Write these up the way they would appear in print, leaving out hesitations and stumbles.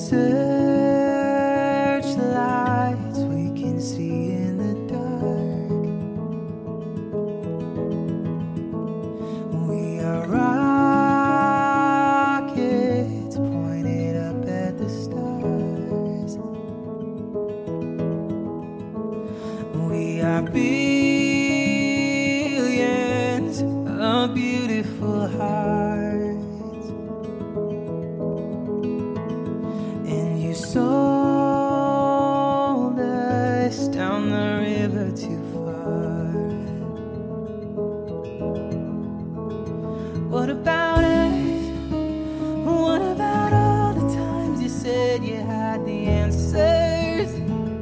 searchlights we can see in the dark. We are rockets pointed up at the stars. We are billions of beautiful hearts. And you sold us down the river too far. What about us? What about all the times you said you had the answers?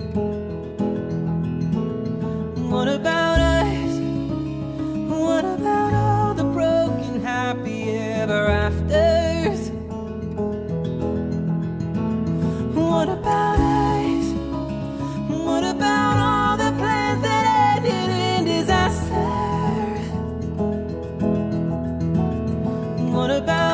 What about us? What about all the broken happy ever afters? What about us? What about all the plans that ended in disaster? What about